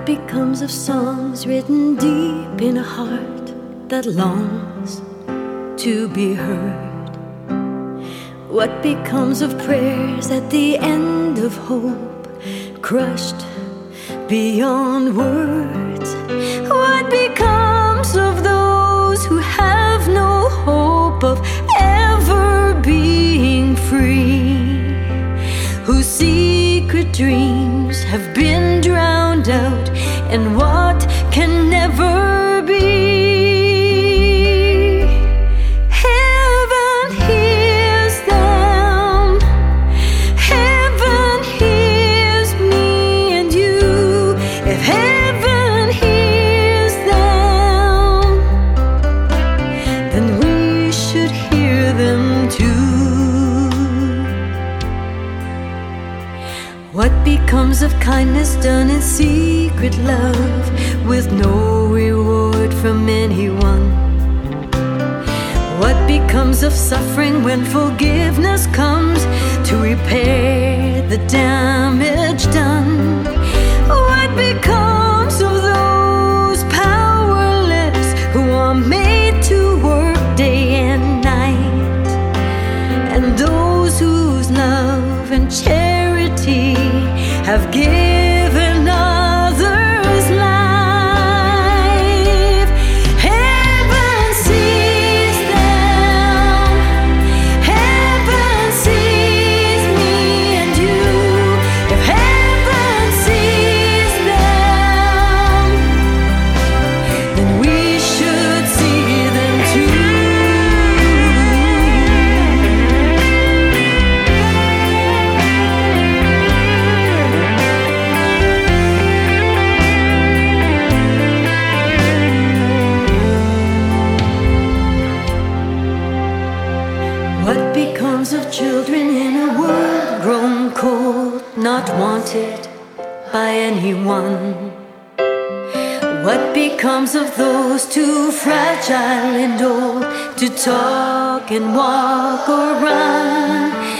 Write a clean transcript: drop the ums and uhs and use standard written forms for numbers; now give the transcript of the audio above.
becomes of songs written deep in a heart that longs to be heard? What becomes of prayers at the end of hope, crushed beyond words? What becomes of those who have no hope of ever being free, whose secret dreams have been drowned out, and what can never be? Heaven hears them, heaven hears me and you. If heaven hears them, then we should hear them too. What becomes of kindness done in secret love, with no reward from anyone? What becomes of suffering when forgiveness comes to repair the damage done? What becomes of those powerless who are made to work day and night, and those whose love and charity have given others life? Heaven sees them, heaven sees me and you. If heaven sees them, then we should see them too. What becomes of children in a world grown cold, not wanted by anyone? What becomes of those too fragile and old to talk and walk or run?